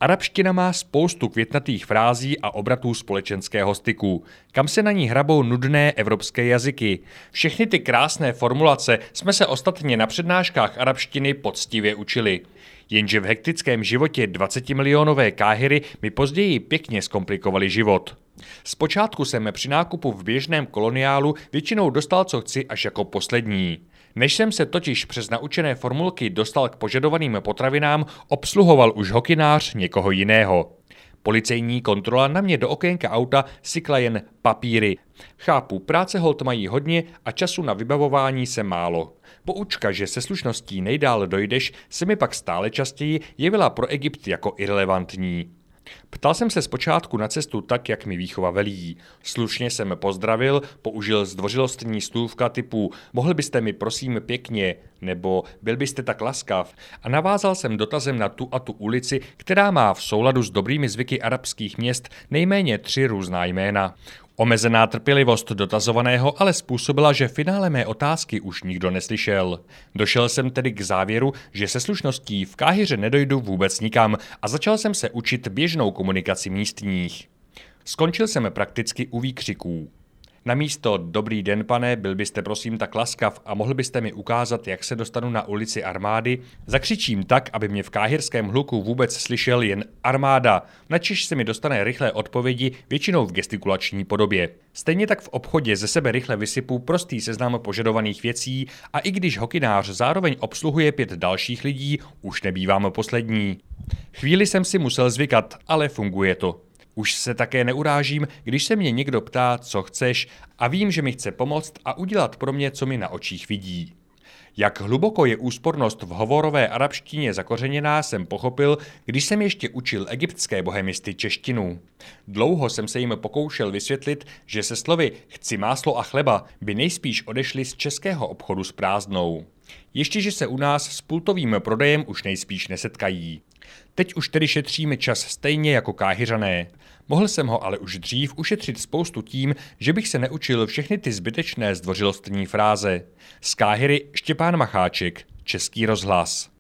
Arabština má spoustu květnatých frází a obratů společenského styku, kam se na ní hrabou nudné evropské jazyky. Všechny ty krásné formulace jsme se ostatně na přednáškách arabštiny poctivě učili. Jenže v hektickém životě 20milionové Káhiry mi později pěkně zkomplikovali život. Zpočátku jsem při nákupu v běžném koloniálu většinou dostal, co chci, až jako poslední. Než jsem se totiž přes naučené formulky dostal k požadovaným potravinám, obsluhoval už hokynář někoho jiného. Policejní kontrola na mě do okénka auta sykla jen papíry. Chápu, práce holt mají hodně a času na vybavování se málo. Poučka, že se slušností nejdál dojdeš, se mi pak stále častěji jevila pro Egypt jako irelevantní. Ptal jsem se zpočátku na cestu tak, jak mi výchova velí. Slušně jsem pozdravil, použil zdvořilostní slůvka typu mohl byste mi prosím pěkně, nebo byl byste tak laskav a navázal jsem dotazem na tu a tu ulici, která má v souladu s dobrými zvyky arabských měst nejméně 3 různá jména. Omezená trpělivost dotazovaného ale způsobila, že finále mé otázky už nikdo neslyšel. Došel jsem tedy k závěru, že se slušností v Káhiře nedojdu vůbec nikam a začal jsem se učit běžnou komunikaci místních. Skončil jsem prakticky u výkřiků. Namísto dobrý den, pane, byl byste prosím tak laskav a mohl byste mi ukázat, jak se dostanu na ulici Armády, zakřičím tak, aby mě v káhirském hluku vůbec slyšel jen armáda, načež se mi dostane rychlé odpovědi, většinou v gestikulační podobě. Stejně tak v obchodě ze sebe rychle vysypu prostý seznam požadovaných věcí a i když hokynář zároveň obsluhuje 5 dalších lidí, už nebývám poslední. Chvíli jsem si musel zvykat, ale funguje to. Už se také neurážím, když se mě někdo ptá, co chceš, a vím, že mi chce pomoct a udělat pro mě, co mi na očích vidí. Jak hluboko je úspornost v hovorové arabštině zakořeněná, jsem pochopil, když jsem ještě učil egyptské bohemisty češtinu. Dlouho jsem se jim pokoušel vysvětlit, že se slovy chci máslo a chleba by nejspíš odešli z českého obchodu s prázdnou. Ještě že se u nás s pultovým prodejem už nejspíš nesetkají. Teď už tedy šetříme čas stejně jako Káhiřané. Mohl jsem ho ale už dřív ušetřit spoustu tím, že bych se neučil všechny ty zbytečné zdvořilostní fráze. Z Káhiry Štěpán Macháček, Český rozhlas.